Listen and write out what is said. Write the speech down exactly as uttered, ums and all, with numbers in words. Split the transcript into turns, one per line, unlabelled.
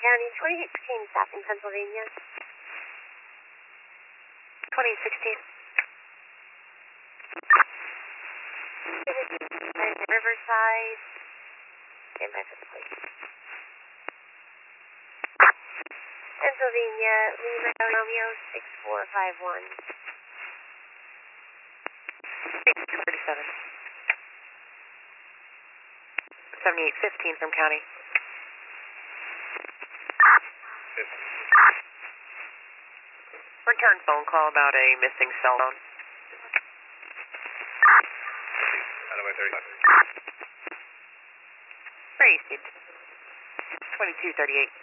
County, twenty sixteen Staffing, Pennsylvania.
twenty sixteen.
Riverside. Stand by for the plate. Pennsylvania, Lima Romeo six four five one.
thirty-seven. seventy-eight fifteen from county. Return phone call about a missing cell phone.
Highway thirty-five.
Received. twenty-two thirty-eight.